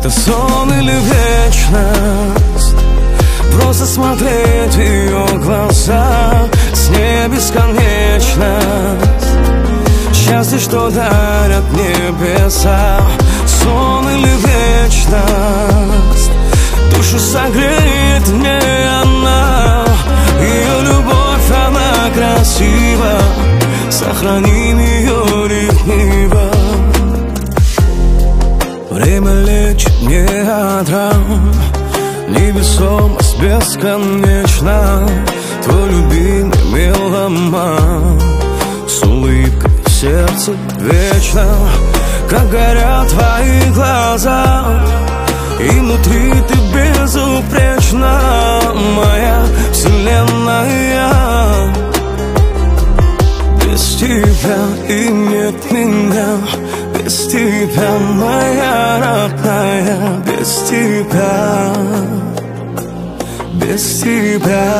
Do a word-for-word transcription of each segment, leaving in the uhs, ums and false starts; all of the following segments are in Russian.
Это сон или вечность? Просто смотреть в ее глаза. С ней бесконечность. Счастье, что дарят небеса. Сон или вечность? Душу согреет мне она. Ее любовь, она красива. Сохраним ее ревниво. Время лечит мне от ран. Невесомость бесконечна. Твой любимый меломан. С улыбкой в сердце вечно. Как горят твои глаза. И внутри ты безупречна. Моя вселенная. Без тебя и нет меня. Без тебя, моя родная. Без тебя, без тебя.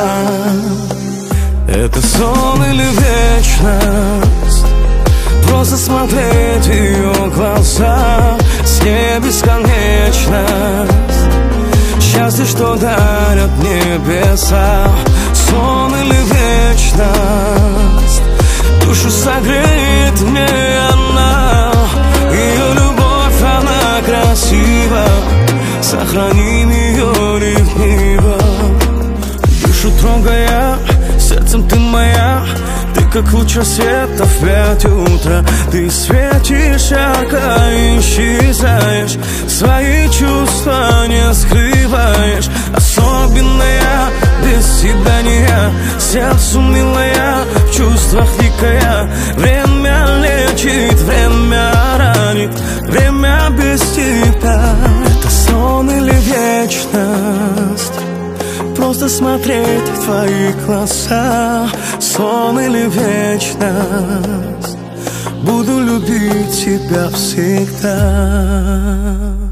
Это сон или вечность? Просто смотреть в ее глаза. С ней бесконечность. Счастье, что дарят небеса. Сон или вечность? Душу согреет мне она. Ее любовь, она красива. Сохраним ее ревниво. Душу трогая, сердцем ты моя. Ты как луч рассвета в пять утра. Ты светишь ярко и исчезаешь. Свои чувства не скрываешь. Особенная, без тебя не я. Сердцу милая, в чувствах дикая. Время лечит, время ранит. Время без тебя. Это сон или вечность? Просто смотреть в твои глаза. Сон или вечность? Буду любить тебя всегда.